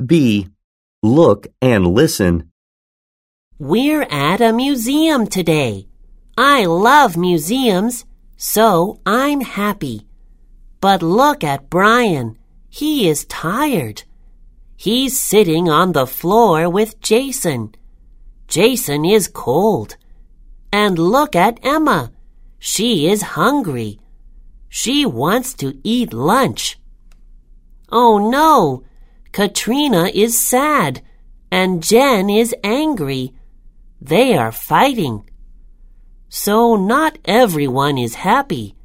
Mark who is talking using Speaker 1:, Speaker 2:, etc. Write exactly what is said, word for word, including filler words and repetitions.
Speaker 1: B. Look and listen.
Speaker 2: We're at a museum today. I love museums, so I'm happy. But look at Brian. He is tired. He's sitting on the floor with Jason. Jason is cold. And look at Emma. She is hungry. She wants to eat lunch. Oh no! Katrina is sad, and Jen is angry. They are fighting. So not everyone is happy.